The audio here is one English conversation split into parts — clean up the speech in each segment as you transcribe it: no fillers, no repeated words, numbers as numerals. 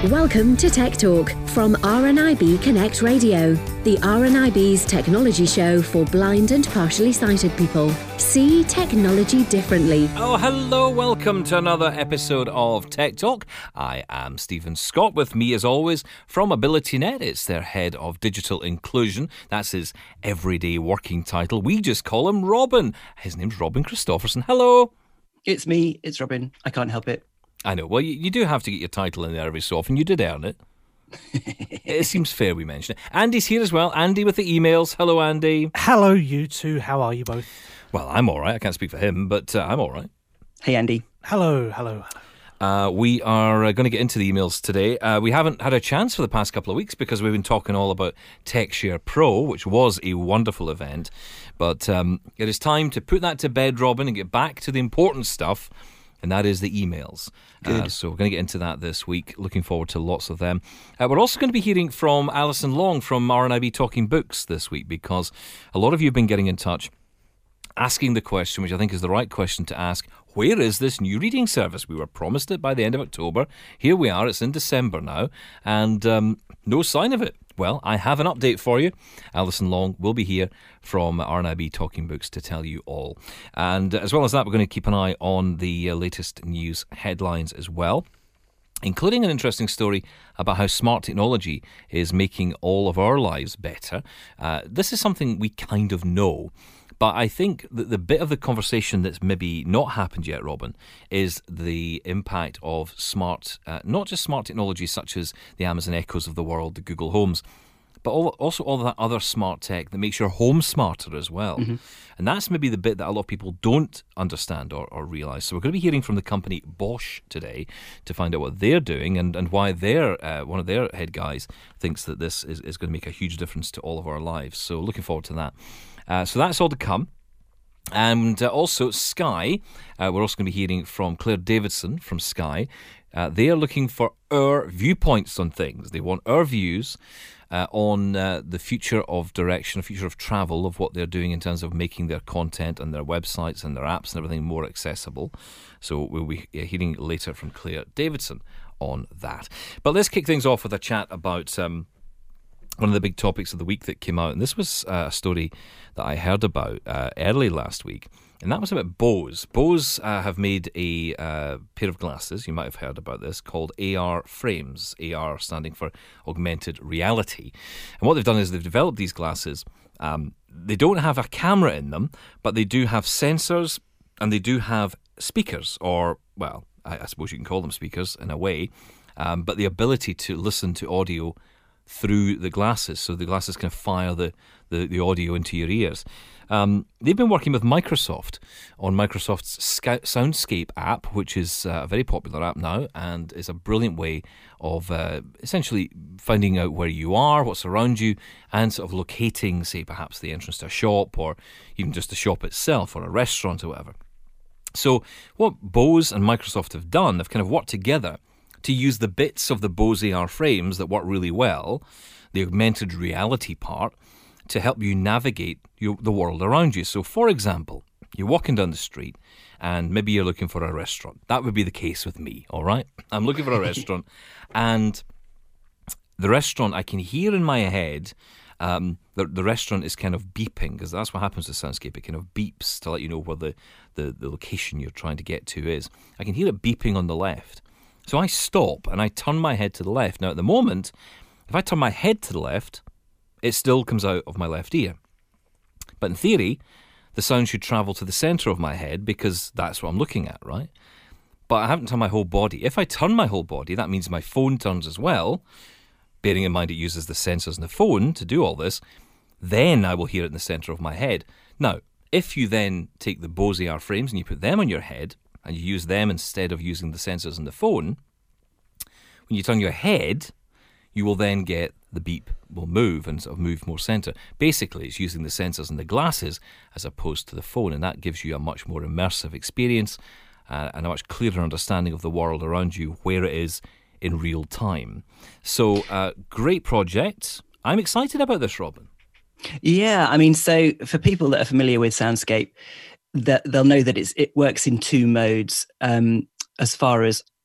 Welcome to Tech Talk from RNIB Connect Radio, the RNIB's technology show for blind and partially sighted people. See technology differently. Oh, hello. Welcome to another episode of Tech Talk. I am Stephen Scott. With me, as always, from AbilityNet. It's their head of digital inclusion. That's his everyday working title. We just call him Robin. His name's Robin Christopherson. Hello. It's me. It's Robin. I can't help it. I know. Well, you do have to get your title in there every so often. You did earn it. It seems fair we mention it. Andy's here as well. Andy with the emails. Hello, Andy. Hello, you two. How are you both? Well, I'm all right. I can't speak for him, but I'm all right. Hey, Andy. Hello. We are going to get into the emails today. We haven't had a chance for the past couple of weeks because we've been talking all about TechShare Pro, which was a wonderful event. But it is time to put that to bed, Robin, and get back to the important stuff. And that is the emails. So we're going to get into that this week. Looking forward to lots of them. We're also going to be hearing from Alison Long from RNIB Talking Books this week, because a lot of you have been getting in touch asking the question, which I think is the right question to ask: where is this new reading service? We were promised it by the end of October. Here we are. It's in December now, and no sign of it. Well, I have an update for you. Alison Long will be here from RNIB Talking Books to tell you all. And as well as that, we're going to keep an eye on the latest news headlines as well, including an interesting story about how smart technology is making all of our lives better. This is something we kind of know. But I think that the bit of the conversation that's maybe not happened yet, Robin, is the impact of smart, not just smart technologies such as the Amazon Echoes of the world, the Google Homes, but also all of that other smart tech that makes your home smarter as well. Mm-hmm. And that's maybe the bit that a lot of people don't understand or realise. So we're going to be hearing from the company Bosch today to find out what they're doing and why one of their head guys thinks that this is going to make a huge difference to all of our lives. So looking forward to that. So that's all to come. And also Sky, we're also going to be hearing from Claire Davidson from Sky. They are looking for our viewpoints on things. They want our views on the future of direction, the future of travel, of what they're doing in terms of making their content and their websites and their apps and everything more accessible. So we'll be hearing later from Claire Davidson on that. But let's kick things off with a chat about one of the big topics of the week that came out, and this was a story that I heard about early last week, and that was about Bose. Bose have made a pair of glasses, you might have heard about this, called AR frames, AR standing for augmented reality. And what they've done is they've developed these glasses. They don't have a camera in them, but they do have sensors, and they do have speakers, or, well, I suppose you can call them speakers in a way, but the ability to listen to audio through the glasses, so the glasses can fire the audio into your ears. They've been working with Microsoft on Microsoft's Soundscape app, which is a very popular app now and is a brilliant way of essentially finding out where you are, what's around you, and sort of locating, say, perhaps the entrance to a shop or even just the shop itself or a restaurant or whatever. So what Bose and Microsoft have done, they've kind of worked together to use the bits of the Bose AR frames that work really well, the augmented reality part, to help you navigate the world around you. So, for example, you're walking down the street and maybe you're looking for a restaurant. That would be the case with me, all right? I'm looking for a restaurant, and the restaurant, I can hear in my head, the restaurant is kind of beeping, because that's what happens with Soundscape. It kind of beeps to let you know where the location you're trying to get to is. I can hear it beeping on the left. So I stop and I turn my head to the left. Now, at the moment, if I turn my head to the left, it still comes out of my left ear. But in theory, the sound should travel to the centre of my head because that's what I'm looking at, right? But I haven't turned my whole body. If I turn my whole body, that means my phone turns as well. Bearing in mind it uses the sensors in the phone to do all this, then I will hear it in the centre of my head. Now, if you then take the Bose AR frames and you put them on your head, and you use them instead of using the sensors in the phone, when you turn your head, you will then get the beep will move and sort of move more centre. Basically, it's using the sensors in the glasses as opposed to the phone, and that gives you a much more immersive experience and a much clearer understanding of the world around you, where it is in real time. So, great project. I'm excited about this, Robin. Yeah, I mean, so for people that are familiar with Soundscape, that they'll know that it works in two modes as far as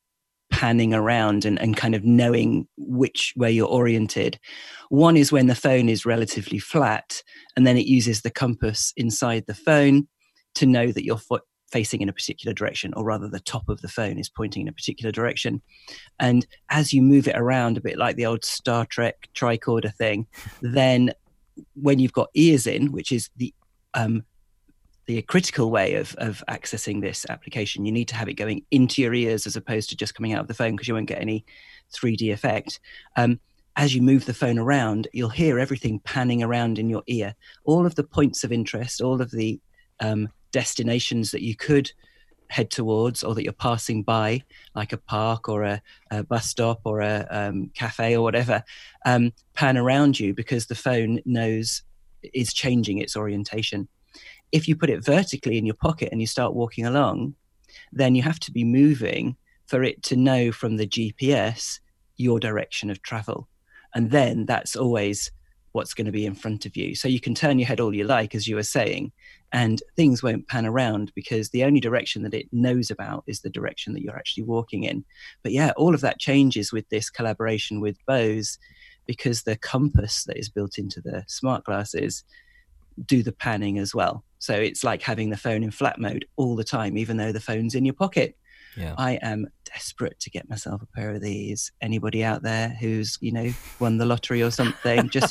panning around and kind of knowing which way you're oriented. One is when the phone is relatively flat, and then it uses the compass inside the phone to know that you're facing in a particular direction, or rather the top of the phone is pointing in a particular direction. And as you move it around, a bit like the old Star Trek tricorder thing, then when you've got ears in, which is the critical way of accessing this application, you need to have it going into your ears as opposed to just coming out of the phone, because you won't get any 3D effect. As you move the phone around, you'll hear everything panning around in your ear. All of the points of interest, all of the destinations that you could head towards or that you're passing by, like a park or a bus stop or a cafe or whatever, pan around you because the phone is changing its orientation. If you put it vertically in your pocket and you start walking along, then you have to be moving for it to know from the GPS your direction of travel. And then that's always what's going to be in front of you. So you can turn your head all you like, as you were saying, and things won't pan around because the only direction that it knows about is the direction that you're actually walking in. But yeah, all of that changes with this collaboration with Bose, because the compass that is built into the smart glasses do the panning as well. So it's like having the phone in flat mode all the time, even though the phone's in your pocket. Yeah. I am desperate to get myself a pair of these. Anybody out there who's, won the lottery or something, just,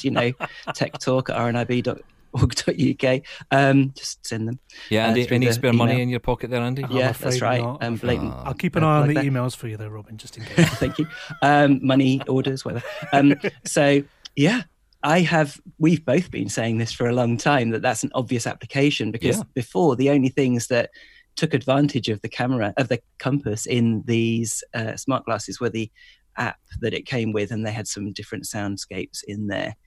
techtalk@rnib.org.uk. Just send them. Yeah, and any spare money in your pocket there, Andy? Yeah, that's right. Blatant. I'll keep an eye on the emails for you though, Robin, just in case. Thank you. Money orders, whatever. So, yeah. We've both been saying this for a long time, that's an obvious application, because before, the only things that took advantage of the compass in these smart glasses were the app that it came with, and they had some different soundscapes in there.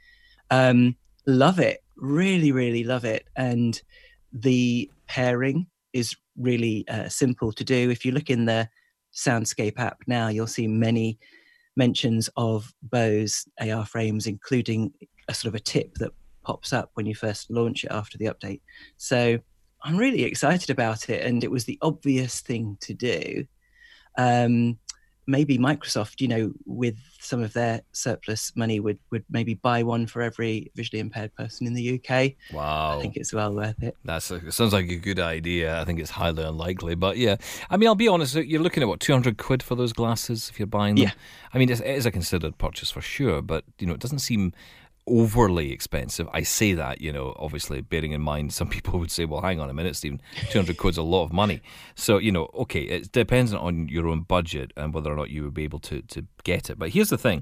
Love it. Really, really love it. And the pairing is really simple to do. If you look in the Soundscape app now, you'll see many mentions of Bose AR frames, including a sort of a tip that pops up when you first launch it after the update. So I'm really excited about it, and it was the obvious thing to do. Maybe Microsoft, with some of their surplus money, would maybe buy one for every visually impaired person in the UK. Wow. I think it's well worth it. It sounds like a good idea. I think it's highly unlikely. But yeah, I mean, I'll be honest, you're looking at, £200 for those glasses if you're buying them? Yeah. I mean, it is a considered purchase for sure, but, it doesn't seem overly expensive. I say that, obviously bearing in mind some people would say, well, hang on a minute, Stephen, £200 is a lot of money. So, okay, it's dependent on your own budget and whether or not you would be able to get it. But here's the thing.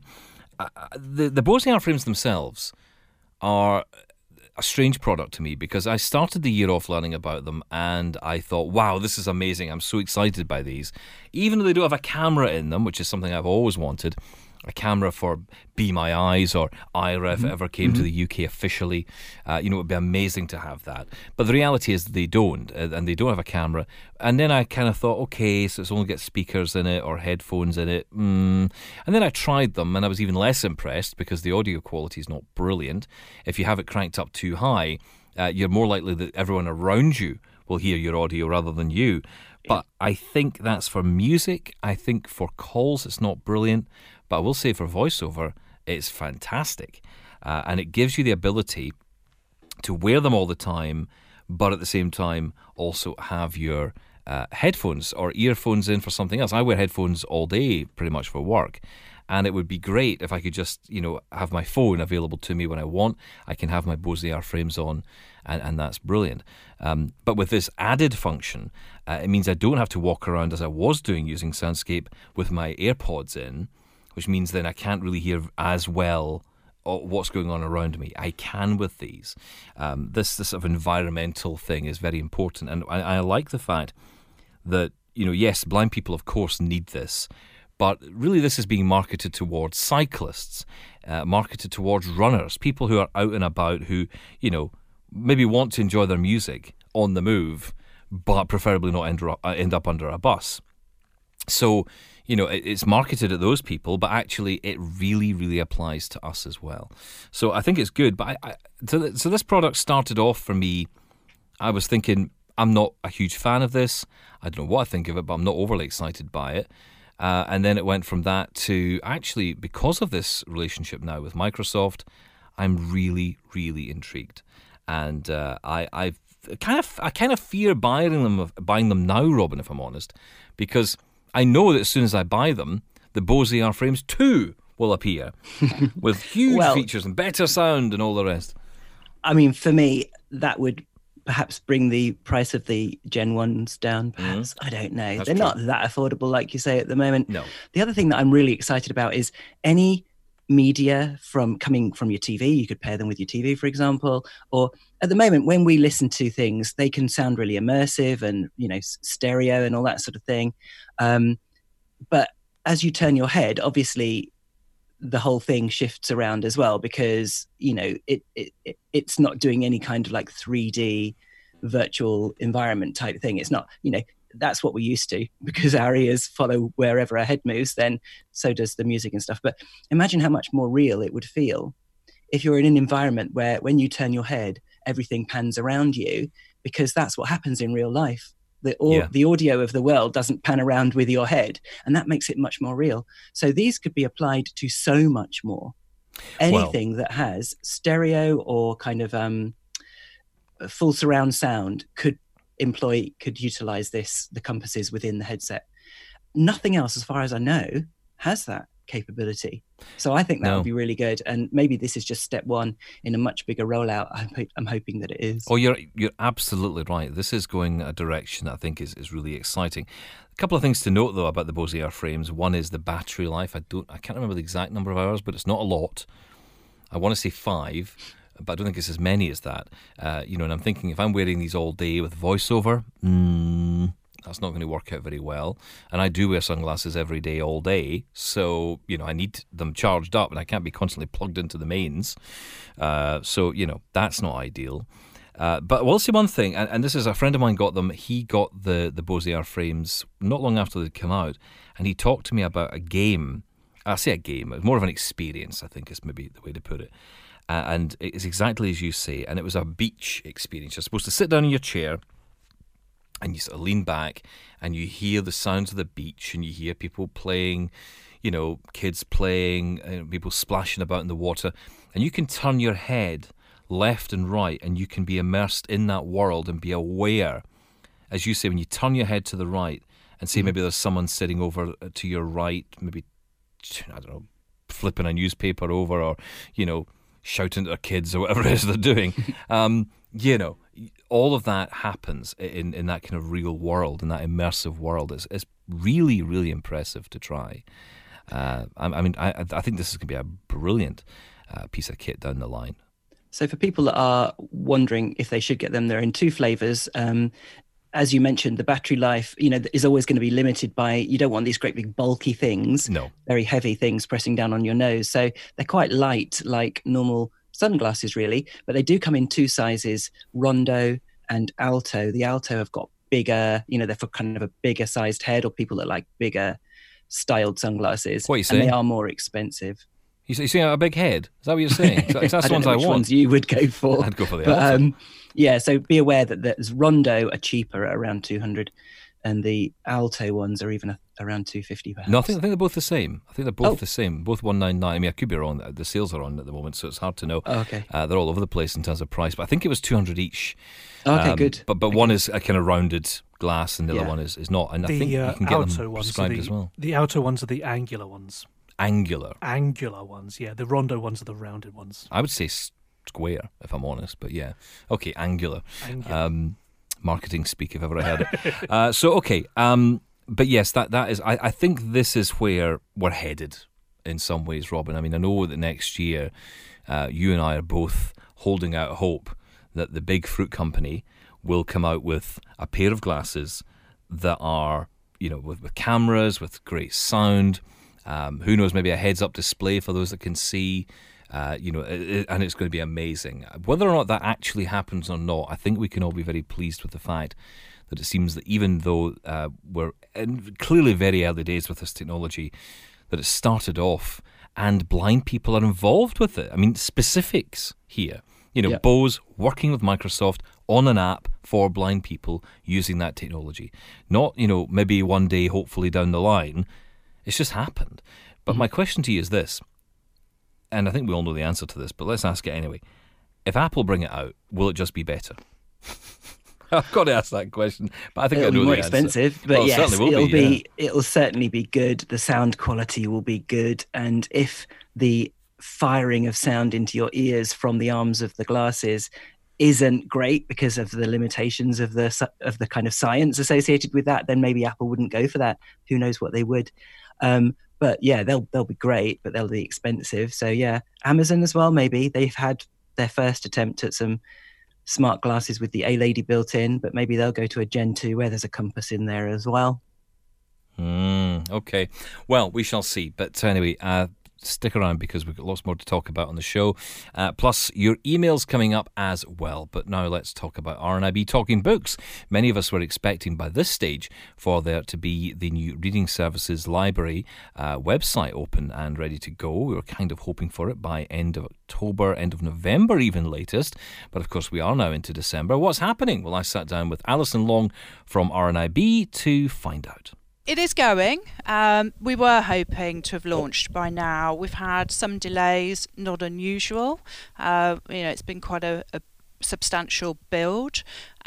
The Bose AR frames themselves are a strange product to me, because I started the year off learning about them and I thought, wow, this is amazing. I'm so excited by these. Even though they don't have a camera in them, which is something I've always wanted, a camera for Be My Eyes or Aira, if it ever came to the UK officially. It would be amazing to have that. But the reality is they don't, and they don't have a camera. And then I kind of thought, okay, so it's only got speakers in it or headphones in it. And then I tried them, and I was even less impressed because the audio quality is not brilliant. If you have it cranked up too high, you're more likely that everyone around you will hear your audio rather than you. But I think that's for music. I think for calls it's not brilliant. But I will say for voiceover, it's fantastic. And it gives you the ability to wear them all the time, but at the same time also have your headphones or earphones in for something else. I wear headphones all day pretty much for work. And it would be great if I could just, have my phone available to me when I want. I can have my Bose AR frames on, and that's brilliant. But with this added function, it means I don't have to walk around as I was doing using Soundscape with my AirPods in, which means then I can't really hear as well what's going on around me. I can with these. This sort of environmental thing is very important. And I like the fact that, yes, blind people, of course, need this. But really this is being marketed towards cyclists, marketed towards runners, people who are out and about who, maybe want to enjoy their music on the move, but preferably not end up under a bus. So, it's marketed at those people, but actually it really, really applies to us as well. So I think it's good. But so this product started off for me, I was thinking, I'm not a huge fan of this. I don't know what I think of it, but I'm not overly excited by it. And then it went from that to actually, because of this relationship now with Microsoft, I'm really, really intrigued. And I kind of fear buying them now, Robin, if I'm honest, because I know that as soon as I buy them, the Bose AR Frames 2 will appear with huge features and better sound and all the rest. I mean, for me, that would perhaps bring the price of the Gen 1s down, perhaps. I don't know. They're not that affordable, like you say, at the moment. No. The other thing that I'm really excited about is any media coming from your TV. You could pair them with your TV, for example. Or at the moment, when we listen to things, they can sound really immersive and, stereo and all that sort of thing. But as you turn your head, obviously, the whole thing shifts around as well, because it's not doing any kind of like 3D virtual environment type thing. It's not, that's what we're used to, because our ears follow wherever our head moves, then so does the music and stuff. But imagine how much more real it would feel if you're in an environment where when you turn your head, everything pans around you, because that's what happens in real life. The audio of the world doesn't pan around with your head, and that makes it much more real. So these could be applied to so much more. Anything that has stereo or kind of full surround sound could utilize the compasses within the headset. Nothing else, as far as I know, has that capability. So I think that would be really good, and maybe this is just step one in a much bigger rollout. I'm hoping that it is. Oh, you're absolutely right. This is going a direction that I think is really exciting. A couple of things to note though about the Bose AR Frames. One is the battery life. I can't remember the exact number of hours, but it's not a lot. I want to say 5, but I don't think it's as many as that. And I'm thinking, if I'm wearing these all day with voiceover, that's not going to work out very well. And I do wear sunglasses every day, all day. So, I need them charged up and I can't be constantly plugged into the mains. So, that's not ideal. But I will say one thing, and this is a friend of mine got them. He got the Bose AR Frames not long after they'd come out. And he talked to me about a game. I say a game, it was more of an experience, I think is maybe the way to put it. And it's exactly as you say. And it was a beach experience. You're supposed to sit down in your chair, and you sort of lean back and you hear the sounds of the beach, and you hear people playing, kids playing, people splashing about in the water. And you can turn your head left and right, and you can be immersed in that world and be aware, as you say, when you turn your head to the right and say maybe there's someone sitting over to your right, maybe, I don't know, flipping a newspaper over, or, shouting at their kids or whatever it is they're doing. All of that happens in that kind of real world, in that immersive world. It's really, really impressive to try. I think this is going to be a brilliant piece of kit down the line. So for people that are wondering if they should get them, they're in 2 flavors. As you mentioned, the battery life, is always going to be limited by, you don't want these great big bulky things, very heavy things pressing down on your nose. So they're quite light, like normal sunglasses really, but they do come in 2 sizes, Rondo and Alto. The Alto have got bigger, they're for kind of a bigger sized head, or people that like bigger styled sunglasses. What are you saying? And they are more expensive. You saying a big head? Is that what you're saying? That's the ones I want. Which ones you would go for? I'd go for the Alto. So be aware that there's Rondo are cheaper at around 200, and the Alto ones are even around 250 perhaps. No, I think they're both the same. I think they're both the same, both 199. I mean, I could be wrong. The sales are on at the moment, so it's hard to know. Oh, okay. They're all over the place in terms of price, but I think it was 200 each. Okay, good. But one is a kind of rounded glass, and the other one is not. And I think you can get them prescribed as well. The Alto ones are the angular ones. Angular ones, yeah. The Rondo ones are the rounded ones. I would say square, if I'm honest, but yeah. Okay, angular. Marketing speak, if ever I heard it. But yes, that is. I think this is where we're headed in some ways, Robin. I mean, I know that next year, you and I are both holding out hope that the big fruit company will come out with a pair of glasses that are, with cameras, with great sound. Who knows, maybe a heads-up display for those that can see, and it's going to be amazing. Whether or not that actually happens or not, I think we can all be very pleased with the fact that it seems that even though we're in clearly very early days with this technology, that it started off and blind people are involved with it. I mean, specifics here. Bose working with Microsoft on an app for blind people using that technology. Not, maybe one day, hopefully down the line, It's just happened. But my question to you is this, and I think we all know the answer to this, but let's ask it anyway. If Apple bring it out, will it just be better? I've got to ask that question, but I think it'll I know be more the answer. expensive, but Well, yes, it certainly will be. it'll certainly be good. The sound quality will be good, and if the firing of sound into your ears from the arms of the glasses isn't great because of the limitations of the kind of science associated with that, then maybe Apple wouldn't go for that. Who knows what they would? But yeah, they'll be great, but they'll be expensive. So yeah, Amazon as well. Maybe they've had their first attempt at some smart glasses with the A-Lady built in, but maybe they'll go to a Gen 2 where there's a compass in there as well. Okay. Well, we shall see. But anyway, stick around because we've got lots more to talk about on the show. Plus, your emails coming up as well. But now let's talk about RNIB Talking Books. Many of us were expecting by this stage for there to be the new Reading Services Library website open and ready to go. We were kind of hoping for it by end of October, end of November even latest. But of course, we are now into December. What's happening? Well, I sat down with Alison Long from RNIB to find out. It is going. We were hoping to have launched by now. We've had some delays, not unusual. It's been quite a substantial build.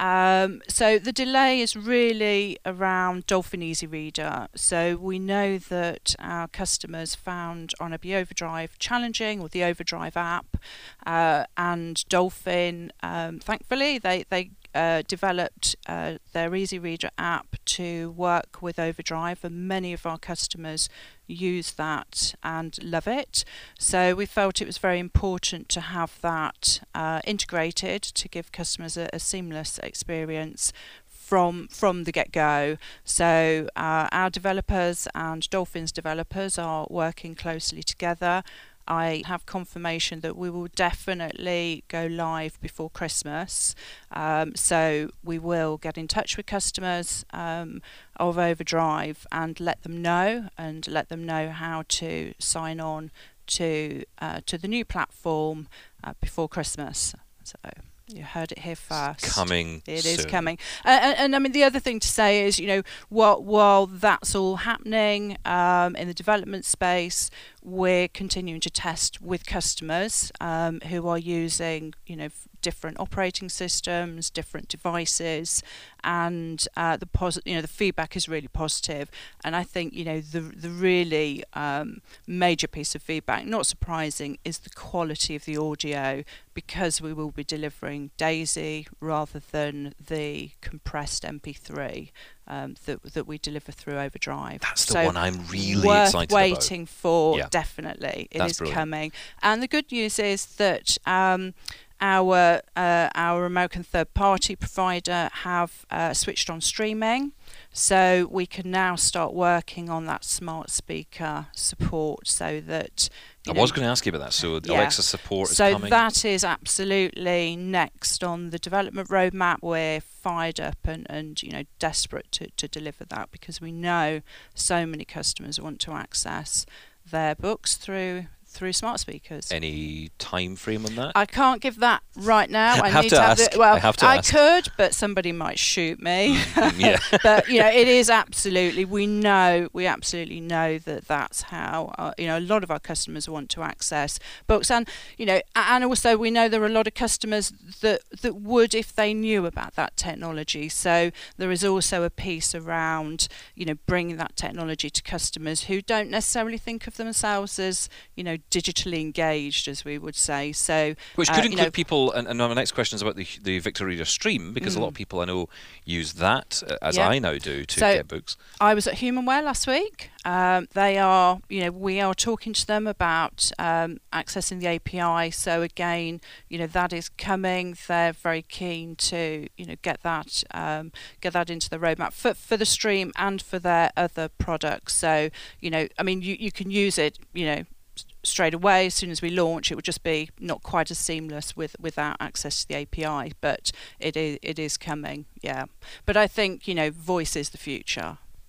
So the delay is really around Dolphin Easy Reader. So we know that our customers found RNIB Overdrive challenging, or the Overdrive app, and Dolphin, thankfully, they developed their Easy Reader app to work with Overdrive, and many of our customers use that and love it. So we felt it was very important to have that integrated to give customers a seamless experience from the get-go. So our developers and Dolphin's developers are working closely together. I have confirmation that we will definitely go live before Christmas. So we will get in touch with customers of Overdrive and let them know how to sign on to the new platform before Christmas. So you heard it here first. It's coming. It soon. is coming. And I mean, the other thing to say is, while that's all happening in the development space, we're continuing to test with customers who are using, different operating systems, different devices, and the feedback is really positive. And I think the really major piece of feedback, not surprising, is the quality of the audio, because we will be delivering DAISY rather than the compressed MP3 that we deliver through Overdrive. That's the one I'm really worth excited waiting about. for. Yeah. Definitely, That's is brilliant. coming. And the good news is that our American third-party provider have switched on streaming, so we can now start working on that smart speaker support, so that I was going to ask you about that. So Alexa support is coming. So that is absolutely next on the development roadmap. We're fired up and desperate to deliver that, because we know so many customers want to access their books through smart speakers. Any time frame on that? I can't give that right now. I have to ask. I could, but somebody might shoot me. Yeah. But it is absolutely. We absolutely know that that's how a lot of our customers want to access books, and and also we know there are a lot of customers that would if they knew about that technology. So there is also a piece around bringing that technology to customers who don't necessarily think of themselves as digitally engaged, as we would say. So which could include people, and my next question is about the Victor Reader Stream, because a lot of people I know use that, as I now do, to get books. I was at Humanware last week. They are, we are talking to them about accessing the API. So again, that is coming. They're very keen to, get that into the roadmap for the Stream and for their other products. So, you can use it, straight away. As soon as we launch, it would just be not quite as seamless without access to the API, but it is coming. Yeah, but I think voice is the future.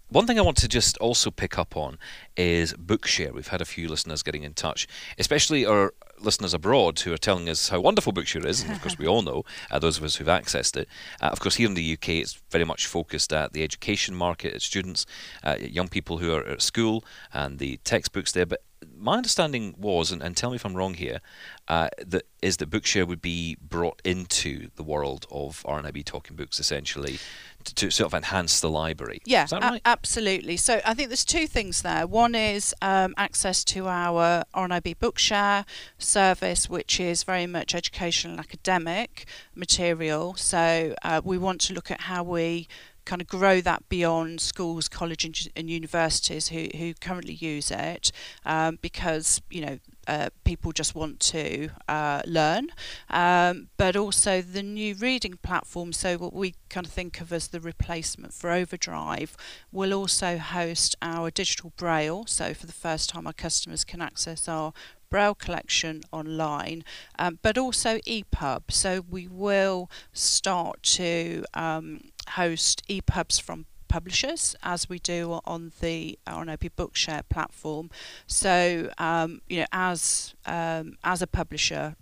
One thing I want to just also pick up on is Bookshare. We've had a few listeners getting in touch, especially our listeners abroad who are telling us how wonderful Bookshare is, and of course we all know, those of us who've accessed it. Of course here in the UK it's very much focused at the education market, at students, young people who are at school, and the textbooks there. But my understanding was, and tell me if I'm wrong here, that Bookshare would be brought into the world of RNIB Talking Books essentially to sort of enhance the library. Yeah, is that right? Absolutely. So I think there's two things there. One is access to our RNIB Bookshare service, which is very much educational and academic material. So we want to look at how we kind of grow that beyond schools, colleges and universities who currently use it, because people just want to learn, but also the new reading platform, so what we kind of think of as the replacement for Overdrive, will also host our digital Braille. So for the first time our customers can access our Braille collection online, but also EPUB. So we will start to host EPUBs from publishers, as we do on the RNIB Bookshare platform. So as a publisher,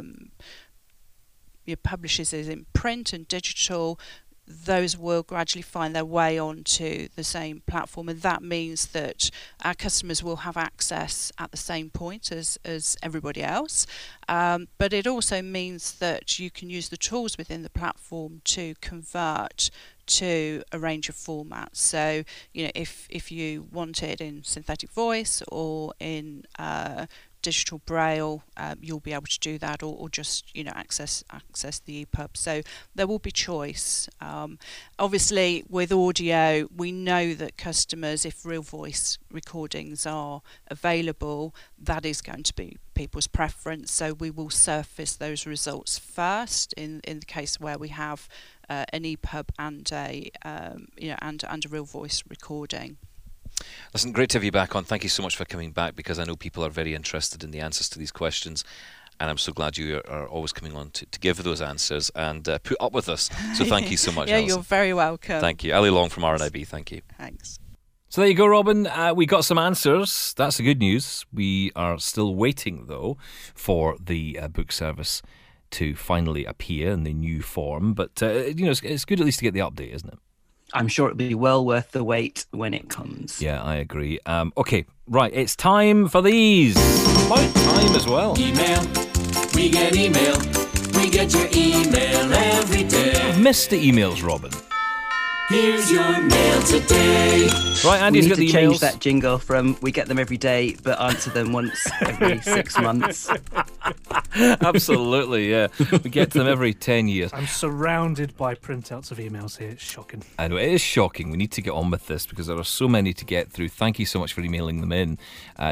your publishers is in print and digital, those will gradually find their way onto the same platform, and that means that our customers will have access at the same point as everybody else. But it also means that you can use the tools within the platform to convert to a range of formats. So, if you want it in synthetic voice or in digital Braille, you'll be able to do that, or just access the EPUB. So there will be choice. Obviously, with audio, we know that customers, if real voice recordings are available, that is going to be people's preference. So we will surface those results first in the case where we have an EPUB and a real voice recording. Listen, great to have you back on. Thank you so much for coming back, because I know people are very interested in the answers to these questions, and I'm so glad you are always coming on to give those answers and put up with us. So thank you so much, Alison. You're very welcome. Thank you. Ali Long from RNIB, thank you. Thanks. So there you go, Robin. We got some answers. That's the good news. We are still waiting, though, for the book service to finally appear in the new form. But, it's good at least to get the update, isn't it? I'm sure it'll be well worth the wait when it comes. Yeah, I agree. Okay, right, it's time for these. About time as well. Email, we get email. We get your email every day. I've missed the emails, Robin. Here's your mail today. Right, Andy's got the emails. We need to change that jingle from "we get them every day, but answer them once every 6 months." Absolutely, yeah. We get them every 10 years. I'm surrounded by printouts of emails here. It's shocking. I know, it is shocking. We need to get on with this because there are so many to get through. Thank you so much for emailing them in.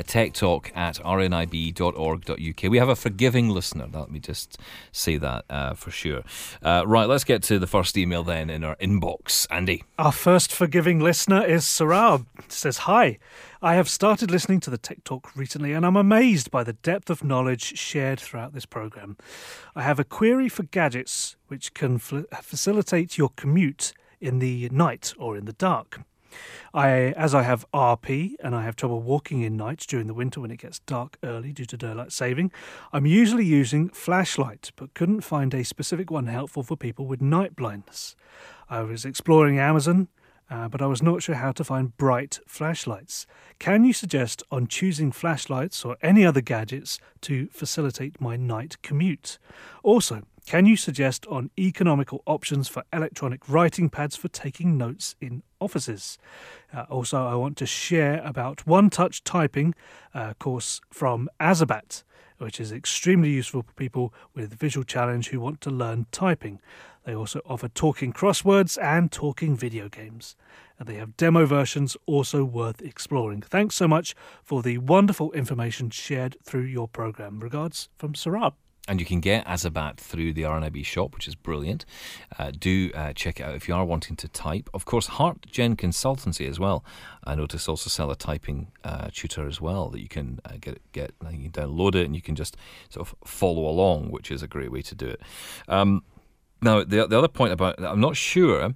techtalk@rnib.org.uk. We have a forgiving listener. Let me just say that for sure. Right, let's get to the first email then in our inbox. Andy. Our first forgiving listener is Sarab. It says, "Hi, I have started listening to the Tech Talk recently and I'm amazed by the depth of knowledge shared throughout this programme. I have a query for gadgets which can facilitate your commute in the night or in the dark. As I have RP and I have trouble walking in nights during the winter when it gets dark early due to daylight saving, I'm usually using flashlight but couldn't find a specific one helpful for people with night blindness. I was exploring Amazon, but I was not sure how to find bright flashlights. Can you suggest on choosing flashlights or any other gadgets to facilitate my night commute? Also, can you suggest on economical options for electronic writing pads for taking notes in offices? Also, I want to share about One Touch Typing course from Azabat, which is extremely useful for people with visual challenge who want to learn typing. They also offer talking crosswords and talking video games. And they have demo versions also worth exploring. Thanks so much for the wonderful information shared through your programme. Regards from Sarab." And you can get Azabat through the RNIB shop, which is brilliant. Do check it out if you are wanting to type. Of course, HeartGen Consultancy as well. I notice also sell a typing tutor as well that you can get. You can download it and you can just sort of follow along, which is a great way to do it. Now, the other point about, I'm not sure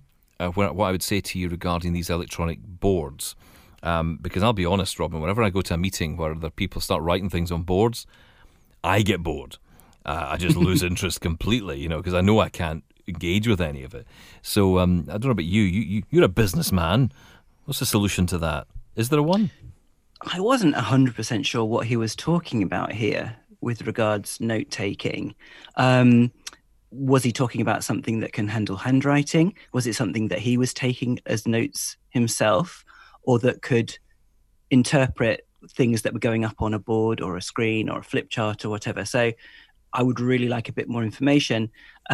what I would say to you regarding these electronic boards. Because I'll be honest, Robin, whenever I go to a meeting where the people start writing things on boards, I get bored. I just lose interest completely, because I know I can't engage with any of it. So I don't know about you. You're a businessman. What's the solution to that? Is there one? I wasn't 100% sure what he was talking about here with regards note-taking. Was he talking about something that can handle handwriting? Was it something that he was taking as notes himself, or that could interpret things that were going up on a board or a screen or a flip chart or whatever? So I would really like a bit more information.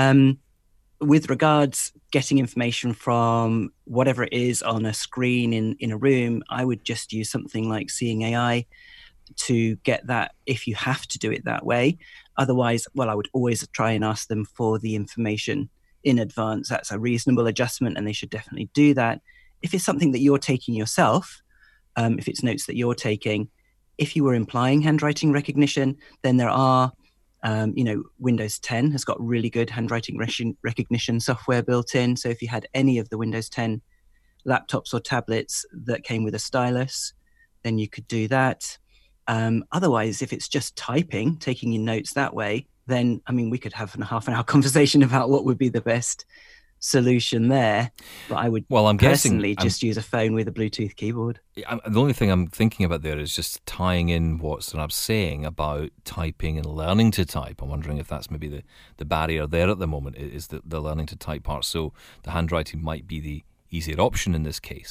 With regards getting information from whatever it is on a screen in a room, I would just use something like Seeing AI to get that if you have to do it that way. Otherwise, I would always try and ask them for the information in advance. That's a reasonable adjustment, and they should definitely do that. If it's something that you're taking yourself, if it's notes that you're taking, if you were implying handwriting recognition, then there are Windows 10 has got really good handwriting recognition software built in. So if you had any of the Windows 10 laptops or tablets that came with a stylus, then you could do that. Otherwise, if it's just typing, taking your notes that way, then, we could have a half an hour conversation about what would be the best solution there. But I would personally just use a phone with a Bluetooth keyboard. The only thing I'm thinking about there is just tying in what Sarab's saying about typing and learning to type. I'm wondering if that's maybe the barrier there at the moment, is the learning to type part. So the handwriting might be the easier option in this case.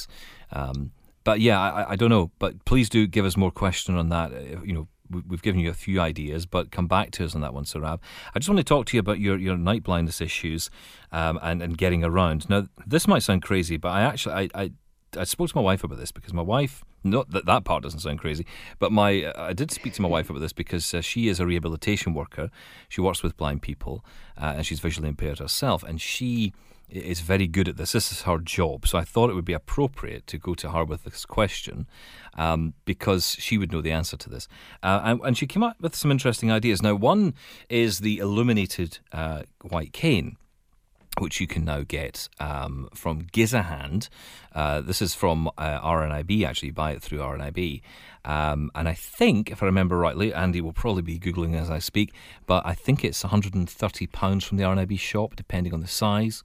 But yeah, I don't know. But please do give us more question on that. We've given you a few ideas, but come back to us on that one, Sarab. I just want to talk to you about your night blindness issues and getting around. Now, this might sound crazy, but I spoke to my wife about this because my wife, not that part doesn't sound crazy, but I did speak to my wife about this because she is a rehabilitation worker. She works with blind people and she's visually impaired herself, and she is very good at this. This is her job. So I thought it would be appropriate to go to her with this question because she would know the answer to this. And she came up with some interesting ideas. Now, one is the illuminated white cane, which you can now get from Gizahand. This is from RNIB, actually. You buy it through RNIB. And I think, if I remember rightly, Andy will probably be Googling as I speak, but I think it's £130 from the RNIB shop, depending on the size.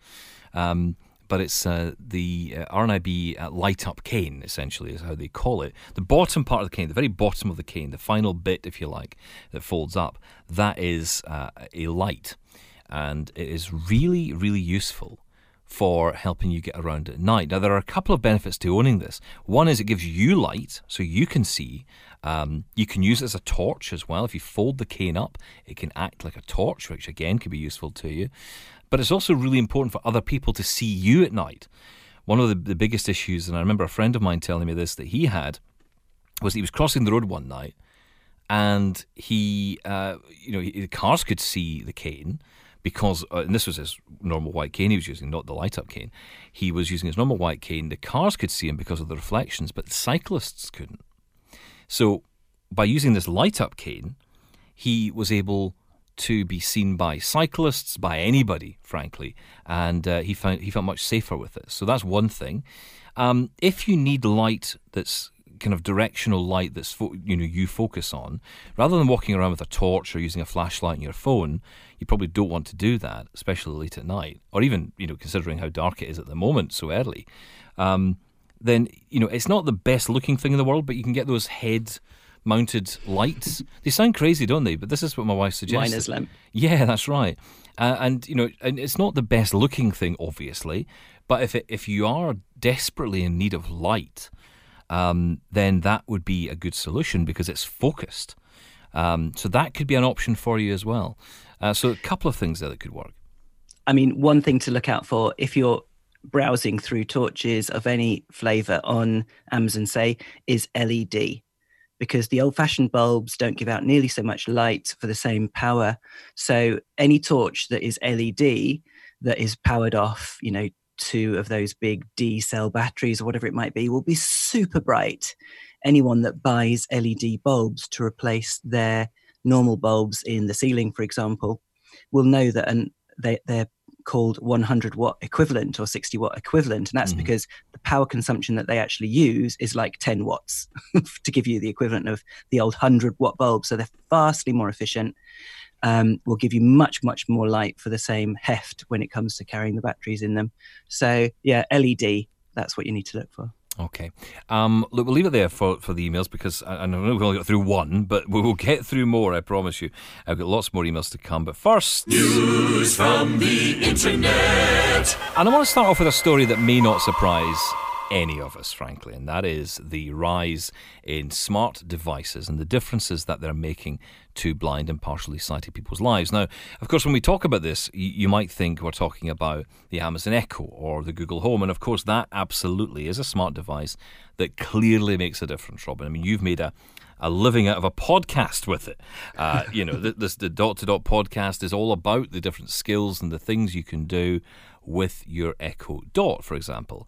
But it's the RNIB light-up cane, essentially, is how they call it. The bottom part of the cane, the very bottom of the cane, the final bit, if you like, that folds up, that is a light. And it is really, really useful for helping you get around at night. Now, there are a couple of benefits to owning this. One is it gives you light, so you can see. You can use it as a torch as well. If you fold the cane up, it can act like a torch, which again could be useful to you. But it's also really important for other people to see you at night. One of the biggest issues, and I remember a friend of mine telling me this, that he had, was he was crossing the road one night, and the cars could see the cane, because, and this was his normal white cane he was using, not the light-up cane. He was using his normal white cane. The cars could see him because of the reflections, but the cyclists couldn't. So by using this light-up cane, he was able to be seen by cyclists, by anybody, frankly, and he felt much safer with it. So that's one thing. If you need light that's kind of directional light that's you focus on, rather than walking around with a torch or using a flashlight on your phone, you probably don't want to do that, especially late at night, or even considering how dark it is at the moment so early. Then it's not the best looking thing in the world, but you can get those head mounted lights. They sound crazy, don't they? But this is what my wife suggested. Miner's lamp. Yeah, that's right. And it's not the best looking thing, obviously, but if you are desperately in need of light, then that would be a good solution because it's focused. So that could be an option for you as well. So a couple of things there that could work. One thing to look out for if you're browsing through torches of any flavour on Amazon, say, is LED, because the old-fashioned bulbs don't give out nearly so much light for the same power. So any torch that is LED, that is powered off, 2 of those big D-cell batteries or whatever it might be, will be super bright. Anyone that buys LED bulbs to replace their normal bulbs in the ceiling, for example, will know that they're called 100 watt equivalent or 60 watt equivalent. And that's because the power consumption that they actually use is like 10 watts to give you the equivalent of the old 100 watt bulb. So they're vastly more efficient, will give you much, much more light for the same heft when it comes to carrying the batteries in them. So yeah, LED, that's what you need to look for. Okay. Look, we'll leave it there for the emails, because I know we've only got through one, but we will get through more, I promise you. I've got lots more emails to come. But first, News from the Internet. And I want to start off with a story that may not surprise any of us, frankly, and that is the rise in smart devices and the differences that they're making to blind and partially sighted people's lives. Now, of course, when we talk about this, you might think we're talking about the Amazon Echo or the Google Home, and of course that absolutely is a smart device that clearly makes a difference, Robin. I mean, you've made a living out of a podcast with it. The Dot to Dot podcast is all about the different skills and the things you can do with your Echo Dot, for example.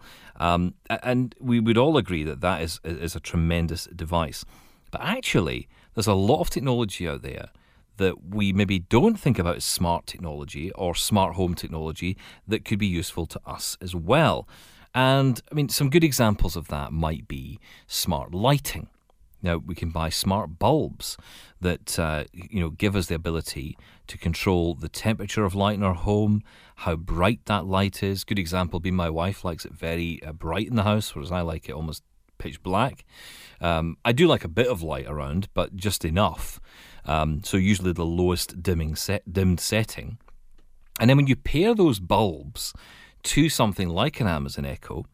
And we would all agree that is a tremendous device. But actually, there's a lot of technology out there that we maybe don't think about as smart technology or smart home technology that could be useful to us as well. And, I mean, some good examples of that might be smart lighting. Now, we can buy smart bulbs that give us the ability to control the temperature of light in our home, how bright that light is. Good example being my wife likes it very bright in the house, whereas I like it almost pitch black. I do like a bit of light around, but just enough. So usually the lowest dimmed setting. And then when you pair those bulbs to something like an Amazon Echo,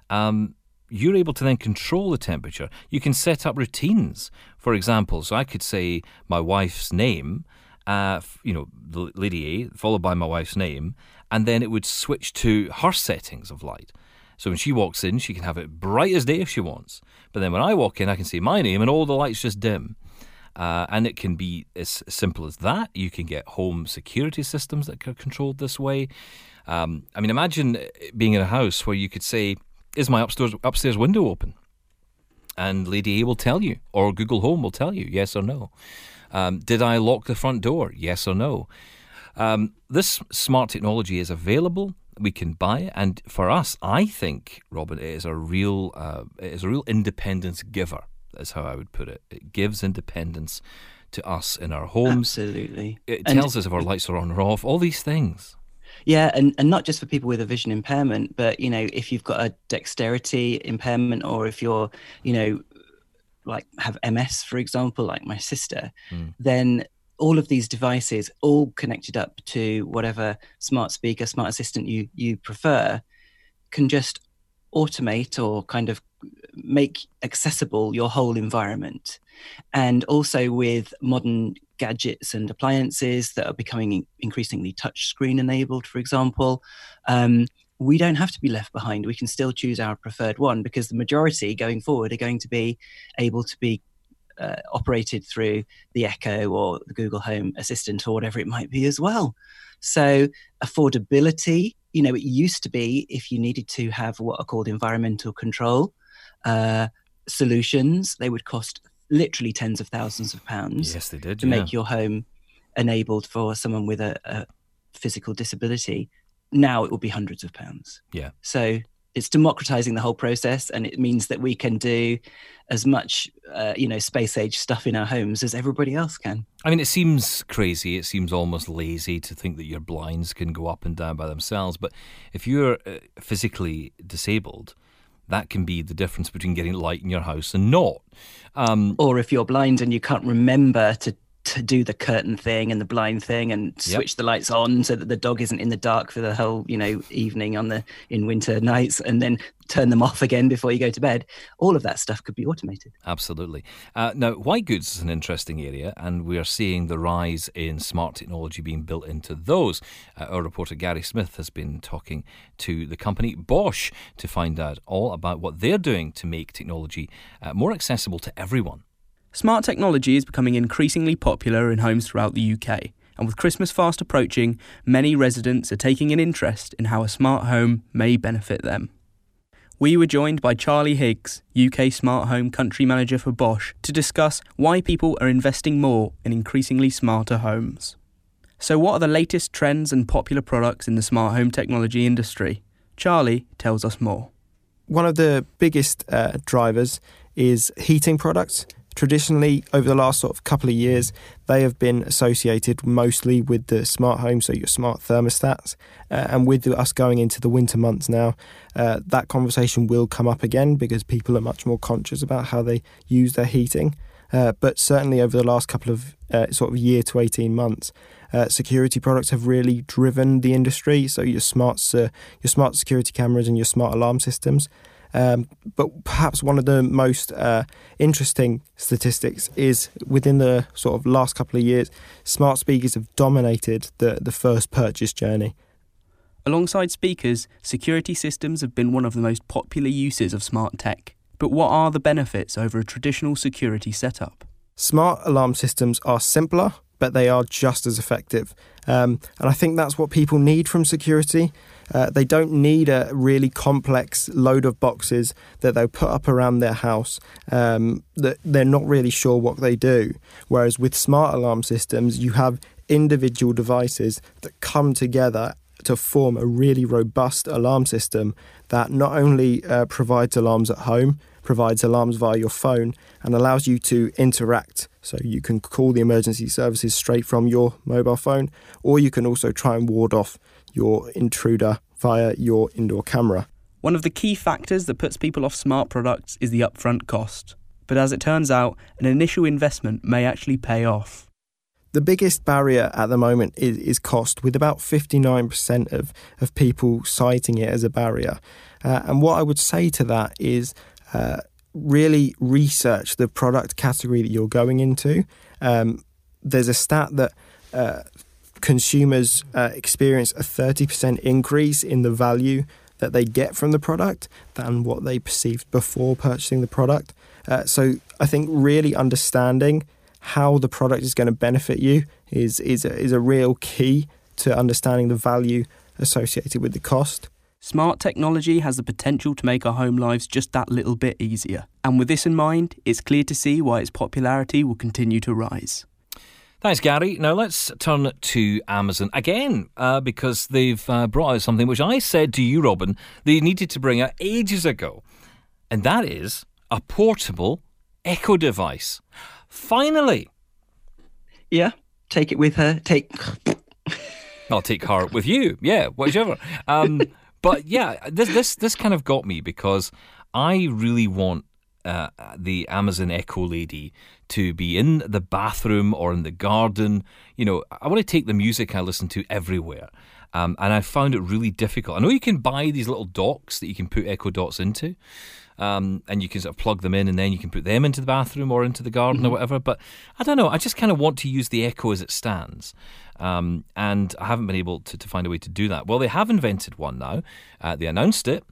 you're able to then control the temperature. You can set up routines. For example, so I could say my wife's name, the Lady A, followed by my wife's name, and then it would switch to her settings of light. So when she walks in, she can have it bright as day if she wants. But then when I walk in, I can see my name and all the lights just dim. And it can be as simple as that. You can get home security systems that are controlled this way. Imagine being in a house where you could say, is my upstairs window open? And Lady A will tell you, or Google Home will tell you, yes or no. Did I lock the front door? Yes or no. This smart technology is available. We can buy it, and for us, I think, Robin, it is a real independence giver. That's how I would put it. It gives independence to us in our homes. Absolutely. It tells us if our lights are on or off. All these things. Yeah, and not just for people with a vision impairment, but, if you've got a dexterity impairment, or if you're, like have MS, for example, like my sister, then all of these devices, all connected up to whatever smart speaker, smart assistant you prefer, can just automate or kind of make accessible your whole environment. And also with modern gadgets and appliances that are becoming increasingly touchscreen enabled, for example, we don't have to be left behind. We can still choose our preferred one, because the majority going forward are going to be able to be operated through the Echo or the Google Home Assistant or whatever it might be as well. So affordability, it used to be if you needed to have what are called environmental control solutions, they would cost literally tens of thousands of pounds. Yes, they did. To make your home enabled for someone with a physical disability. Now it will be hundreds of pounds. Yeah. So it's democratizing the whole process, and it means that we can do as much, space age stuff in our homes as everybody else can. I mean, it seems crazy. It seems almost lazy to think that your blinds can go up and down by themselves. But if you're physically disabled, that can be the difference between getting light in your house and not. Or if you're blind and you can't remember to do the curtain thing and the blind thing and switch the lights on so that the dog isn't in the dark for the whole, evening in winter nights, and then turn them off again before you go to bed. All of that stuff could be automated. Absolutely. Now, white goods is an interesting area, and we are seeing the rise in smart technology being built into those. Our reporter Gary Smith has been talking to the company Bosch to find out all about what they're doing to make technology more accessible to everyone. Smart technology is becoming increasingly popular in homes throughout the UK, and with Christmas fast approaching, many residents are taking an interest in how a smart home may benefit them. We were joined by Charlie Higgs, UK Smart Home Country Manager for Bosch, to discuss why people are investing more in increasingly smarter homes. So what are the latest trends and popular products in the smart home technology industry? Charlie tells us more. One of the biggest drivers is heating products. Traditionally, over the last sort of couple of years, they have been associated mostly with the smart home, so your smart thermostats. And with us going into the winter months now, that conversation will come up again because people are much more conscious about how they use their heating. But certainly over the last couple of sort of year to 18 months, security products have really driven the industry. So your smart security cameras and your smart alarm systems. But perhaps one of the most interesting statistics is within the sort of last couple of years, smart speakers have dominated the first purchase journey. Alongside speakers, security systems have been one of the most popular uses of smart tech. But what are the benefits over a traditional security setup? Smart alarm systems are simpler, but they are just as effective. And I think that's what people need from security. They don't need a really complex load of boxes that they'll put up around their house that they're not really sure what they do. Whereas with smart alarm systems, you have individual devices that come together to form a really robust alarm system that not only provides alarms at home, provides alarms via your phone and allows you to interact. So you can call the emergency services straight from your mobile phone, or you can also try and ward off your intruder via your indoor camera. One of the key factors that puts people off smart products is the upfront cost. But as it turns out, an initial investment may actually pay off. The biggest barrier at the moment is cost, with about 59% of people citing it as a barrier. And what I would say to that is really research the product category that you're going into. There's a stat that consumers experience a 30% increase in the value that they get from the product than what they perceived before purchasing the product. So I think really understanding how the product is going to benefit you is a real key to understanding the value associated with the cost. Smart technology has the potential to make our home lives just that little bit easier. And with this in mind, it's clear to see why its popularity will continue to rise. Thanks, Gary. Now let's turn to Amazon again, because they've brought out something which I said to you, Robin, they needed to bring out ages ago. And that is a portable Echo device. Finally. Yeah, take it with her. I'll take her with you. Yeah, whichever. But yeah, this kind of got me because I really want the Amazon Echo lady to be in the bathroom or in the garden. You know, I want to take the music I listen to everywhere. And I found it really difficult. I know you can buy these little docks that you can put Echo Dots into. And you can sort of plug them in and then you can put them into the bathroom or into the garden or whatever. But I don't know. I just kind of want to use the Echo as it stands. And I haven't been able to find a way to do that. Well, they have invented one now. They announced it.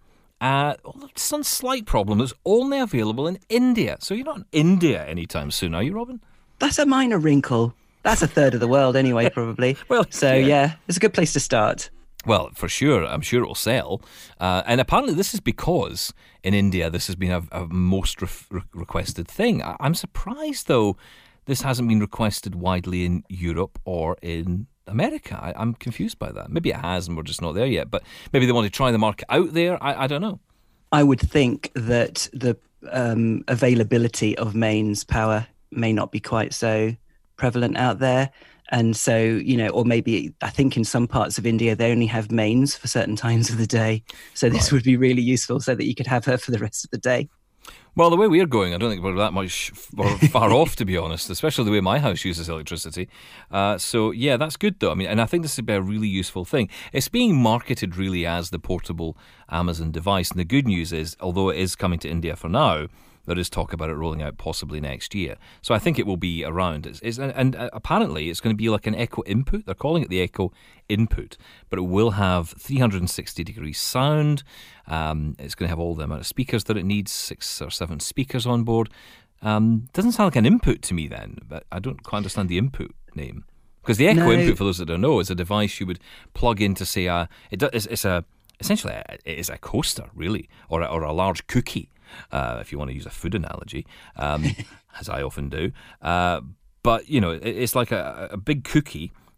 Some slight problem. It's only available in India. So you're not in India anytime soon, are you, Robin? That's a minor wrinkle. That's a third of the world anyway, probably. Well, so yeah, it's a good place to start. Well, for sure. I'm sure it will sell. And apparently this is because in India this has been a most requested thing. I'm surprised, though, this hasn't been requested widely in Europe or in America. I'm confused by that. Maybe it has and we're just not there yet. But maybe they want to try the market out there. I don't know. I would think that the availability of mains power may not be quite so prevalent out there. And so, you know, or maybe I think in some parts of India, they only have mains for certain times of the day. So this would be really useful so that you could have her for the rest of the day. Well, the way we're going, I don't think we're that much far off, to be honest, especially the way my house uses electricity. So, yeah, that's good, though. I mean, and I think this would be a really useful thing. It's being marketed really as the portable Amazon device. And the good news is, although it is coming to India for now, there is talk about it rolling out possibly next year. So I think it will be around. And apparently it's going to be like an Echo Input. They're calling it the Echo Input. But it will have 360-degree sound. It's going to have all the amount of speakers that it needs, 6 or 7 speakers on board. Doesn't sound like an input to me then, but I don't quite understand the input name. Because the Echo Input, for those that don't know, is a device you would plug into, say, essentially it is a coaster, really, or a large cookie. If you want to use a food analogy, as I often do. But, you know, it's like a big cookie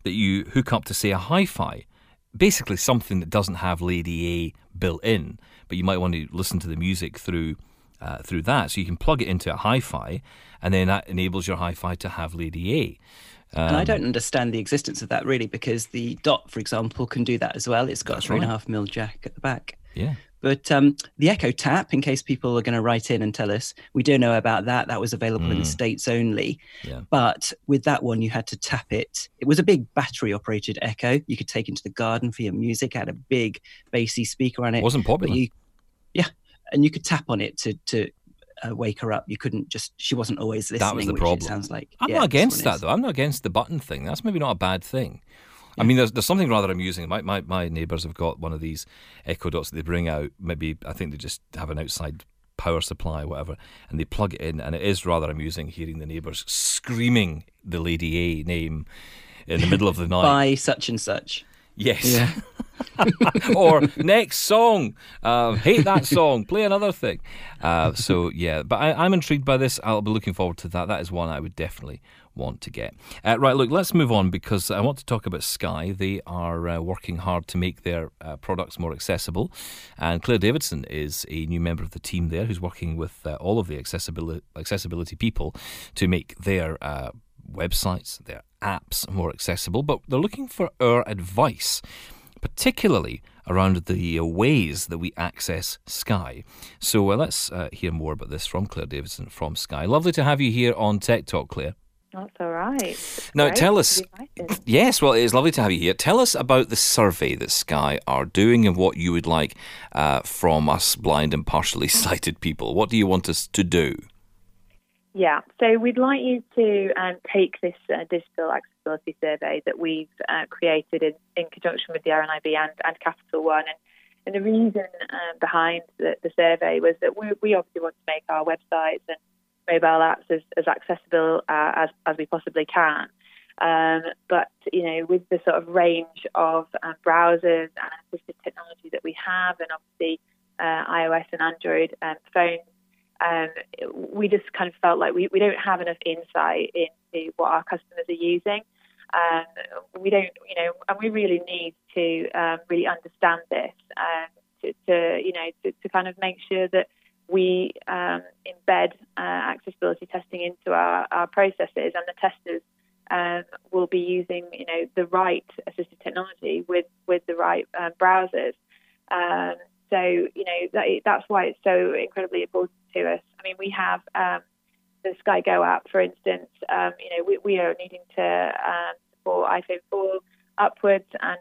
that you hook up to, say, a hi-fi, basically something that doesn't have Lady A built in, but you might want to listen to the music through that. So you can plug it into a hi-fi, and then that enables your hi-fi to have Lady A. And I don't understand the existence of that really, because the Dot, for example, can do that as well. It's got a 3.5mm jack at the back. Yeah. But the Echo Tap, in case people are going to write in and tell us, we do know about that. That was available in the States only. Yeah. But with that one, you had to tap it. It was a big battery-operated Echo. You could take into the garden for your music. It had a big bassy speaker on it. It wasn't popular. And you could tap on it to wake her up. You couldn't just, she wasn't always listening. That was the problem. It sounds like. I'm not against that, though. I'm not against the button thing. That's maybe not a bad thing. I mean, there's something rather amusing. My neighbours have got one of these Echo Dots that they bring out. Maybe, I think they just have an outside power supply, whatever, and they plug it in, and it is rather amusing hearing the neighbours screaming the Lady A name in the middle of the night. By such and such. Yes. Yeah. Or next song, hate that song, play another thing. So yeah, but I'm intrigued by this. I'll be looking forward to that. That is one I would definitely want to get. Right, look, let's move on, because I want to talk about Sky. They are working hard to make their products more accessible, and Claire Davidson is a new member of the team there who's working with all of the accessibility people to make their websites, their apps more accessible. But they're looking for our advice, particularly around the ways that we access Sky. So let's hear more about this from Claire Davidson from Sky. Lovely to have you here on Tech Talk, Claire. That's all right. It's now, great tell us. Yes, well, it is lovely to have you here. Tell us about the survey that Sky are doing and what you would like from us blind and partially sighted people. What do you want us to do? Yeah, so we'd like you to take this digital accessibility survey that we've created in conjunction with the RNIB and Capital One. And the reason behind the survey was that we obviously want to make our websites and mobile apps as accessible as we possibly can. But, you know, with the sort of range of browsers and assistive technology that we have, and obviously iOS and Android phones, we just kind of felt like we don't have enough insight into what our customers are using. We don't, you know, and we really need to really understand this to kind of make sure that we embed accessibility testing into our processes, and the testers will be using, you know, the right assistive technology with the right browsers. So, you know, that's why it's so incredibly important to us. I mean, we have the Sky Go app, for instance. You know, we are needing to support iPhone 4 upwards and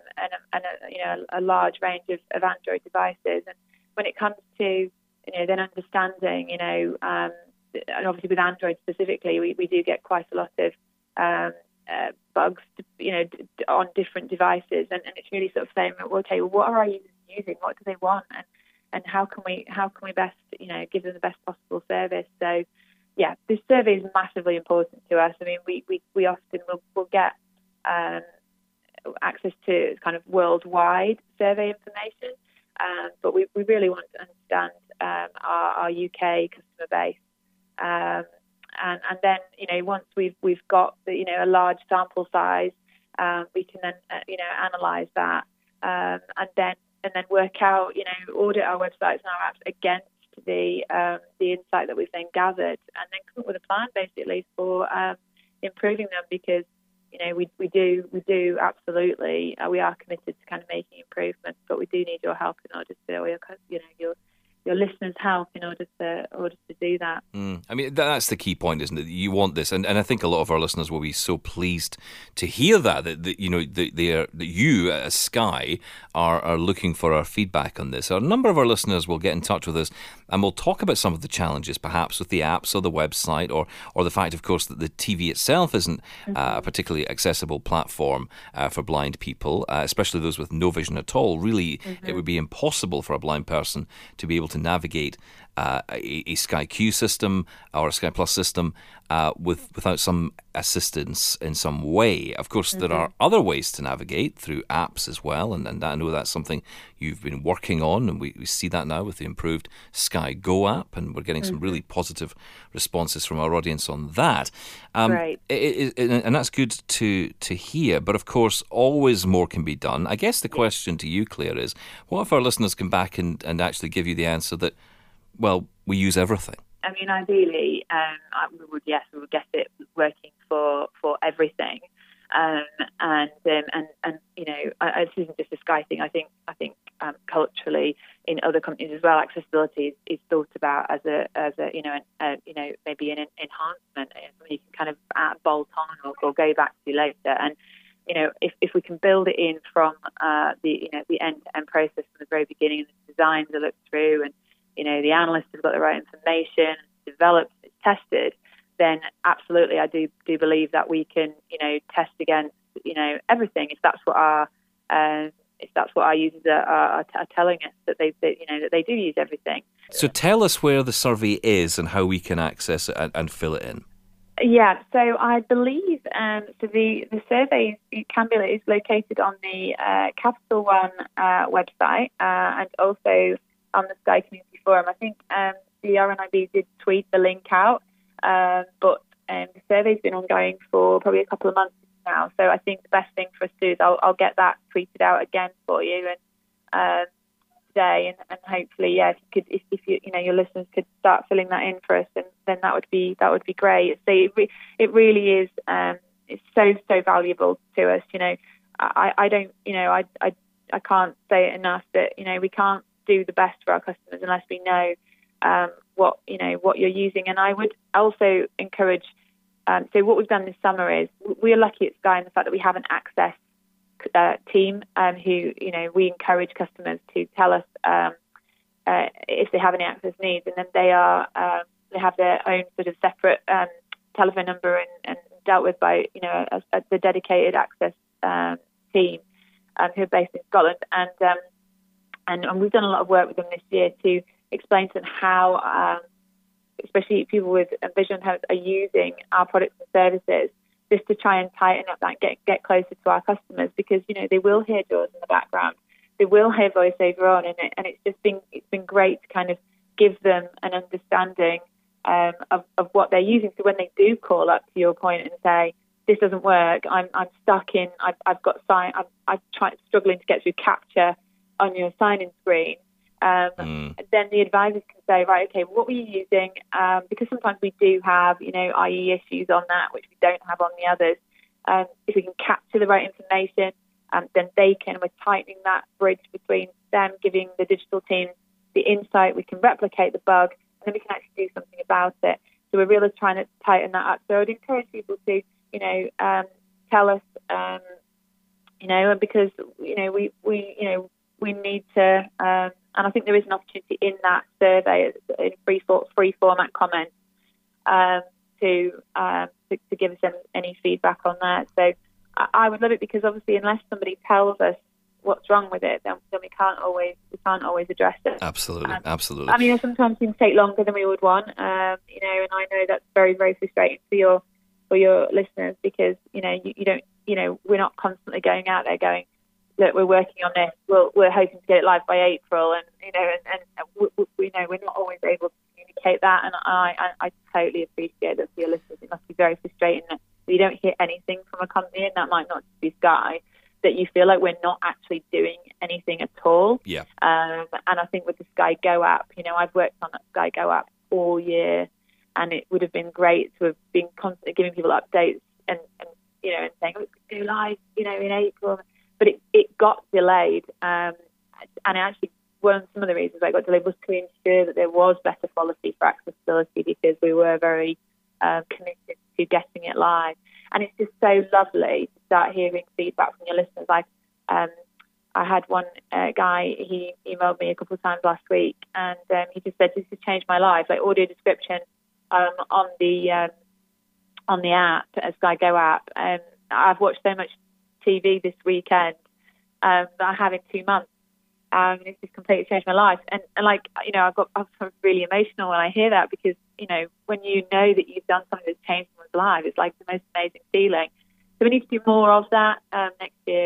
a large range of Android devices. And when it comes to, you know, then understanding, you know, and obviously with Android specifically, we do get quite a lot of bugs, you know, on different devices, and it's really sort of saying, well, okay, well, what are our users using? What do they want? And how can we best, you know, give them the best possible service? So, yeah, this survey is massively important to us. I mean, we often will get access to kind of worldwide survey information, but we really want to understand our UK customer base. And then, you know, once we've got the, you know, a large sample size, we can then analyse that, and then work out, you know, audit our websites and our apps against the insight that we've then gathered, and then come up with a plan basically for improving them, because, you know, we do absolutely, we are committed to kind of making improvements, but we do need your help in order to, you know, your listeners' help in order to do that. I mean, that's the key point, isn't it? You want this, and I think a lot of our listeners will be so pleased to hear that you know, that you as Sky are looking for our feedback on this. A number of our listeners will get in touch with us, and we'll talk about some of the challenges, perhaps with the apps or the website, or the fact, of course, that the TV itself isn't a particularly accessible platform for blind people, especially those with no vision at all. Really, it would be impossible for a blind person to be able to navigate a Sky Q system or a Sky Plus system without some assistance in some way. Of course, there are other ways to navigate through apps as well, and I know that's something you've been working on, and we see that now with the improved Sky Go app, and we're getting some really positive responses from our audience on that. Great. And that's good to hear, but of course, always more can be done. I guess the question to you, Claire, is what if our listeners come back and actually give you the answer that, well, we use everything? I mean, ideally, we would get it working for everything, and you know, this isn't just a Sky thing. I think culturally in other companies as well, accessibility is thought about as a maybe an enhancement, something you can kind of bolt on or go back to later. And you know, if we can build it in from the end-to-end process from the very beginning, and the designs are looked through, and you know, the analysts have got the right information, it's developed, it's tested, then absolutely I do believe that we can, you know, test against, you know, everything if that's what our users are telling us, that they do use everything. So tell us where the survey is and how we can access it and fill it in. Yeah, so I believe the survey is located on the Capital One website and also on the Sky Community Forum. I think the RNIB did tweet the link out, but the survey's been ongoing for probably a couple of months now. So I think the best thing for us to do is I'll get that tweeted out again for you and today, and hopefully, yeah, if your listeners could start filling that in for us, then that would be great. So it really is it's so valuable to us. You know, I don't, you know, I can't say it enough that, you know, we can't do the best for our customers unless we know what you're using. And I would also encourage. So what we've done this summer is we are lucky at Sky in the fact that we have an access team who, you know, we encourage customers to tell us if they have any access needs, and then they have their own sort of separate telephone number and dealt with by, you know, the dedicated access team who are based in Scotland, and we've done a lot of work with them this year to explain to them how especially people with visual impairments are using our products and services, just to try and tighten up that, get closer to our customers, because, you know, they will hear Jaws in the background, they will hear voiceover on, and it's been great to kind of give them an understanding of what they're using. So when they do call up, to your point, and say, this doesn't work, I'm stuck in, I've got struggling to get through capture on your sign-in screen. Then the advisors can say, right, okay, what were you using? Because sometimes we do have, you know, IE issues on that, which we don't have on the others. If we can capture the right information, then we're tightening that bridge between them, giving the digital team the insight, we can replicate the bug, and then we can actually do something about it. So we're really trying to tighten that up. So I would encourage people to, you know, tell us, you know, because, you know, we need to, and I think there is an opportunity in that survey, in free format comments, to give us any feedback on that. So I would love it, because obviously unless somebody tells us what's wrong with it, then we can't always address it. Absolutely. I mean, sometimes things take longer than we would want, you know, and I know that's very, very frustrating for your listeners, because, you know, you don't, you know, we're not constantly going out there going, look, we're working on this. We're hoping to get it live by April, and you know, and we know we're not always able to communicate that. And I totally appreciate that for your listeners. It must be very frustrating that you don't hear anything from a company, and that might not just be Sky, that you feel like we're not actually doing anything at all. Yeah. And I think with the Sky Go app, you know, I've worked on that Sky Go app all year, and it would have been great to have been constantly giving people updates and you know, and saying, oh, it's going to go live, you know, in April. But it got delayed, and actually some of the reasons I got delayed was to ensure that there was better policy for accessibility, because we were very committed to getting it live. And it's just so lovely to start hearing feedback from your listeners. Like, I had one guy, he emailed me a couple of times last week, and he just said, this has changed my life. Like, audio description on the app, Sky Go app. I've watched so much TV this weekend that I have in 2 months, It's just completely changed my life. And like, I'm really emotional when I hear that, because, when you know that you've done something that's changed someone's life, it's like the most amazing feeling. So we need to do more of that next year.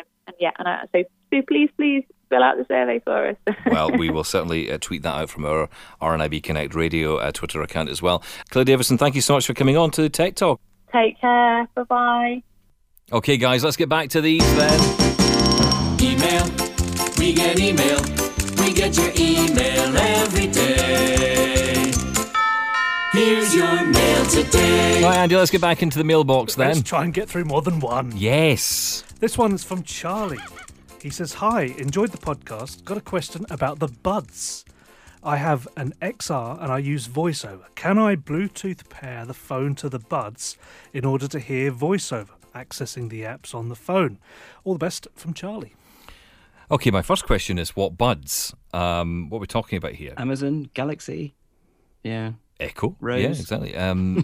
So please fill out the survey for us. Well, we will certainly tweet that out from our RNIB Connect Radio Twitter account as well. Claire Davison, thank you so much for coming on to Tech Talk. Take care. Bye-bye. Okay, guys, let's get back to these then. Email. We get email. We get your email every day. Here's your mail today. Right, Andy, let's get back into the mailbox then. Let's try and get through more than one. Yes. This one's from Charlie. He says, "Hi, enjoyed the podcast. Got a question about the buds. I have an XR and I use VoiceOver. Can I Bluetooth pair the phone to the buds in order to hear VoiceOver, accessing the apps on the phone? All the best, from Charlie." Okay, my first question is, what buds? What are we talking about here? Amazon, Galaxy, yeah. Echo? Rose. Yeah, exactly.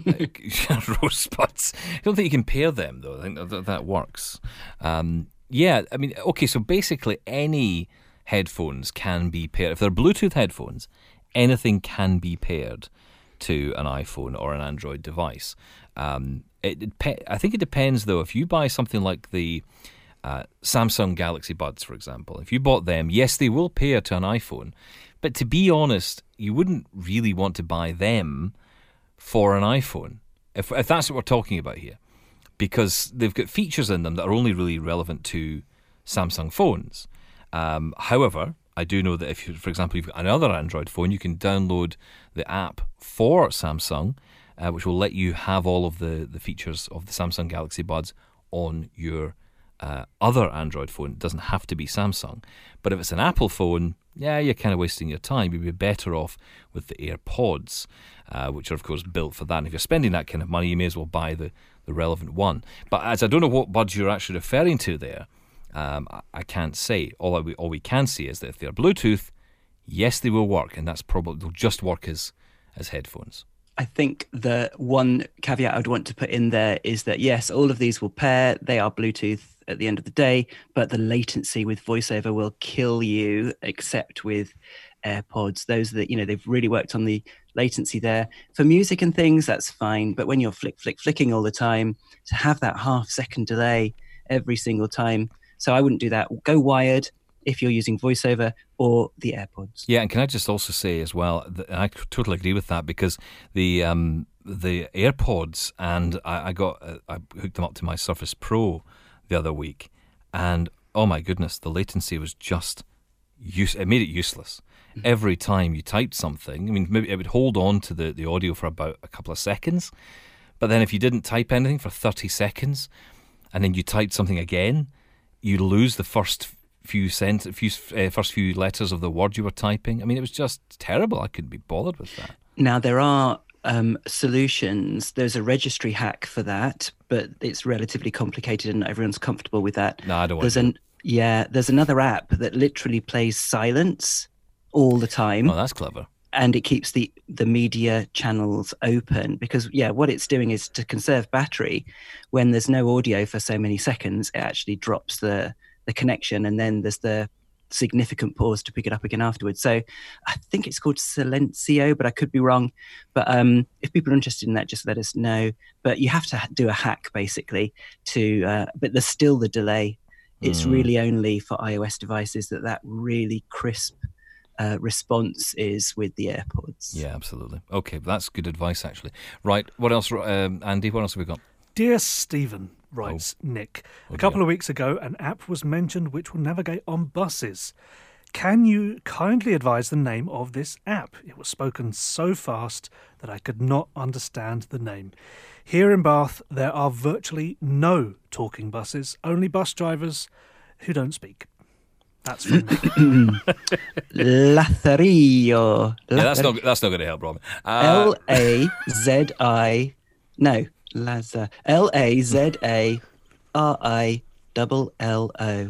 Rose buds. I don't think you can pair them, though. I think that works. Yeah, I mean, okay, so basically any headphones can be paired. If they're Bluetooth headphones, anything can be paired to an iPhone or an Android device. I think it depends, though. If you buy something like the Samsung Galaxy Buds, for example, if you bought them, yes, they will pair to an iPhone. But to be honest, you wouldn't really want to buy them for an iPhone, if that's what we're talking about here, because they've got features in them that are only really relevant to Samsung phones. However, I do know that if, for example, you've got another Android phone, you can download the app for Samsung, which will let you have all of the features of the Samsung Galaxy Buds on your other Android phone. It doesn't have to be Samsung. But if it's an Apple phone, yeah, you're kind of wasting your time. You'd be better off with the AirPods, which are, of course, built for that. And if you're spending that kind of money, you may as well buy the relevant one. But as I don't know what buds you're actually referring to there, I can't say. All we can say is that if they're Bluetooth, yes, they will work, and they'll just work as headphones. I think the one caveat I'd want to put in there is that, yes, all of these will pair. They are Bluetooth at the end of the day, but the latency with VoiceOver will kill you, except with AirPods. Those that, they've really worked on the latency there. For music and things, that's fine. But when you're flicking all the time, to have that half-second delay every single time. So I wouldn't do that. Go wired if you're using VoiceOver or the AirPods. Yeah, and can I just also say as well, I totally agree with that, because the AirPods, and I hooked them up to my Surface Pro the other week, and oh my goodness, the latency was just it made it useless. Every time you typed something, I mean, maybe it would hold on to the audio for about a couple of seconds, but then if you didn't type anything for 30 seconds, and then you typed something again, you lose the first few letters of the word you were typing. I mean, it was just terrible. I couldn't be bothered with that. Now, there are solutions. There's a registry hack for that, but it's relatively complicated and not everyone's comfortable with that. No, I don't want to. There's another app that literally plays silence all the time. Oh, that's clever. And it keeps the media channels open, because, what it's doing is to conserve battery. When there's no audio for so many seconds, it actually drops the connection, and then there's the significant pause to pick it up again afterwards. So I think it's called Silencio, but I could be wrong. But if people are interested in that, just let us know. But you have to do a hack, basically, but there's still the delay. It's really only for iOS devices that really crisp response is with the AirPods. Yeah, absolutely. Okay, that's good advice, actually. Right, what else, Andy, what else have we got? Dear Stephen, writes Nick, a couple of weeks ago an app was mentioned which will navigate on buses. Can you kindly advise the name of this app? It was spoken so fast that I could not understand the name. Here in Bath, there are virtually no talking buses, only bus drivers who don't speak. That's from Lazarillo. Yeah, that's not going to help, Robin. L-A-Z-I... No, Lazar. L-A-Z-A-R-I-L-L-O.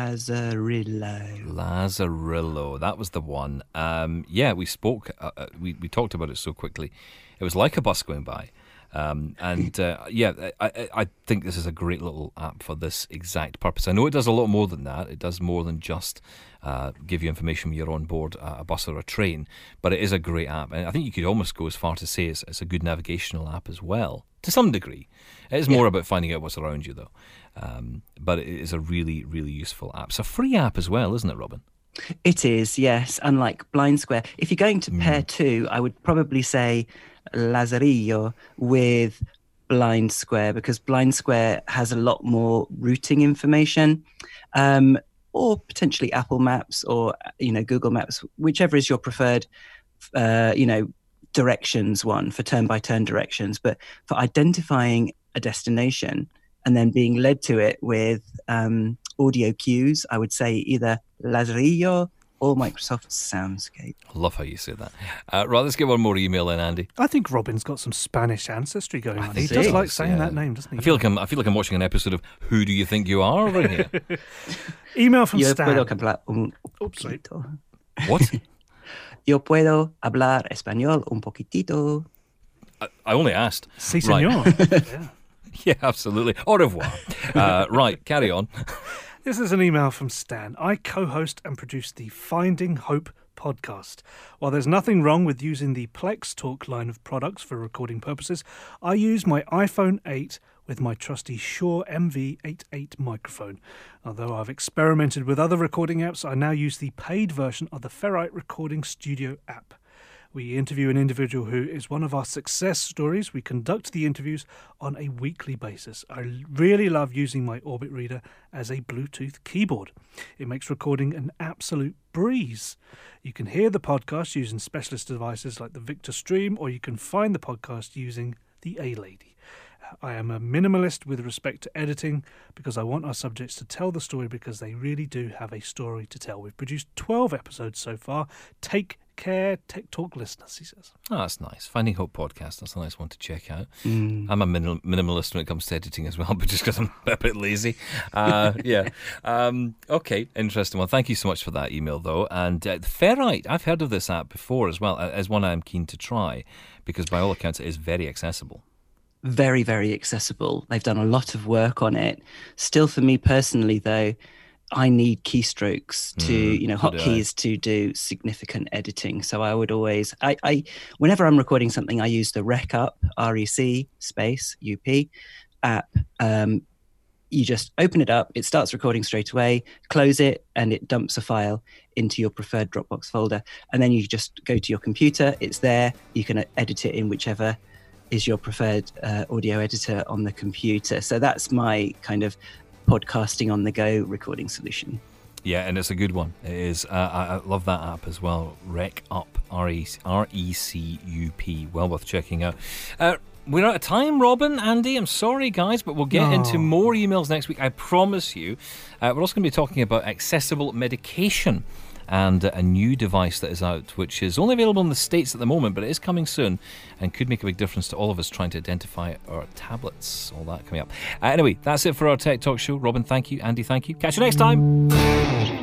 Lazarillo. That was the one. We spoke. We talked about it so quickly. It was like a bus going by. I think this is a great little app for this exact purpose. I know it does a lot more than that. It does more than just give you information when you're on board a bus or a train, but it is a great app. And I think you could almost go as far to say it's a good navigational app as well, to some degree. It is more about finding out what's around you, though. But it is a really, really useful app. It's a free app as well, isn't it, Robin? It is, yes. Unlike Blind Square. If you're going to pair two, I would probably say Lazarillo with Blind Square, because Blind Square has a lot more routing information, or potentially Apple Maps or Google Maps, whichever is your preferred directions one for turn-by-turn directions. But for identifying a destination and then being led to it with audio cues, I would say either Lazarillo or Microsoft Soundscape. I love how you say that. Right, let's get one more email in, Andy. I think Robin's got some Spanish ancestry going on. He think does like saying that name, doesn't he? I feel like I'm watching an episode of Who Do You Think You Are over here. Email from Stan. Puedo hablar un poquito. What? Yo puedo hablar español un poquitito. I only asked. Si, senor. Right. Yeah, absolutely. Au revoir. Right, carry on. This is an email from Stan. I co-host and produce the Finding Hope podcast. While there's nothing wrong with using the Plex Talk line of products for recording purposes, I use my iPhone 8 with my trusty Shure MV88 microphone. Although I've experimented with other recording apps, I now use the paid version of the Ferrite Recording Studio app. We interview an individual who is one of our success stories. We conduct the interviews on a weekly basis. I really love using my Orbit Reader as a Bluetooth keyboard. It makes recording an absolute breeze. You can hear the podcast using specialist devices like the Victor Stream, or you can find the podcast using the A-Lady. I am a minimalist with respect to editing because I want our subjects to tell the story because they really do have a story to tell. We've produced 12 episodes so far. Take care, Tech Talk listeners, he says. Oh, that's nice. Finding Hope podcast, that's a nice one to check out. I'm a minimalist when it comes to editing as well, but just because I'm a bit lazy. Okay, interesting one. Thank you so much for that email, though. And Ferrite, I've heard of this app before as well, as one I'm keen to try, because by all accounts it is very accessible. Very, very accessible. They've done a lot of work on it. Still, for me personally, though, I need keystrokes to, hotkeys to do significant editing. So I would always, whenever I'm recording something, I use the RecUp, REC space UP app. You just open it up, it starts recording straight away, close it, and it dumps a file into your preferred Dropbox folder. And then you just go to your computer, it's there, you can edit it in whichever is your preferred audio editor on the computer. So that's my kind of podcasting on the go recording solution. Yeah, and it's a good one. It is. I love that app as well. RecUp, RECUP. Well worth checking out. We're out of time, Robin, Andy. I'm sorry, guys, but we'll get into more emails next week. I promise you. We're also going to be talking about accessible medication and a new device that is out, which is only available in the States at the moment, but it is coming soon and could make a big difference to all of us trying to identify our tablets. All that coming up. Anyway, that's it for our Tech Talk show. Robin, thank you. Andy, thank you. Catch you next time.